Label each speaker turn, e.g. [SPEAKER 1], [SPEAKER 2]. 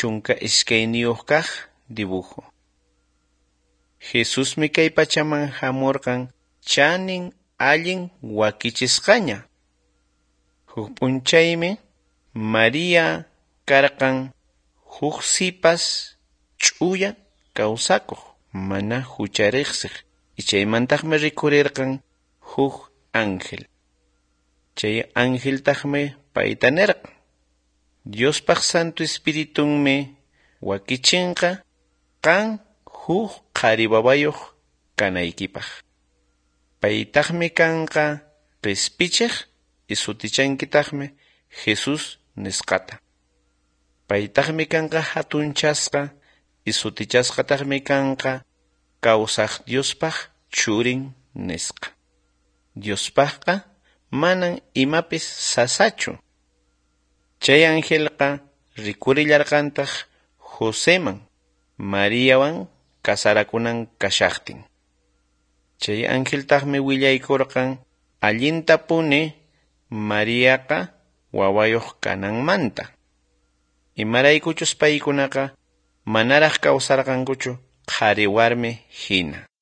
[SPEAKER 1] chunka iskayniyuq kaq dibujo. Jesusmi kay pachaman hamurqan chanin allin wakichisqaña. Huk p'unchaymi María karqan huk sipas ch'uya kawsakuq mana huchariqsiq chaymantaqmi rikurirqan huk ángel. Chay angeltaqmi payta nirqan: Diospaq Santu Espiritunmi wakichinqa qan huk qhari wawayuq kanaykipaq. Paytaqmi kanqa qispichiq sutichanki Jesus nisqata. Paytaqmi kanqa hatunchasqa sutichasqataqmi kanqa kawsaq Diospaq churin nisqa. Diospaqqa manan imapis sasachu. Chay angelqa rikurillarqantaq Joseman Mariawan kasarakunan kashaqtin. Chay angeltaqmi willaykurqan allinta puni Mariaqa wawayuq kananmanta. Imaraykuchus paykunaqa manaraq kawsarqankuchu qhari warmi hina.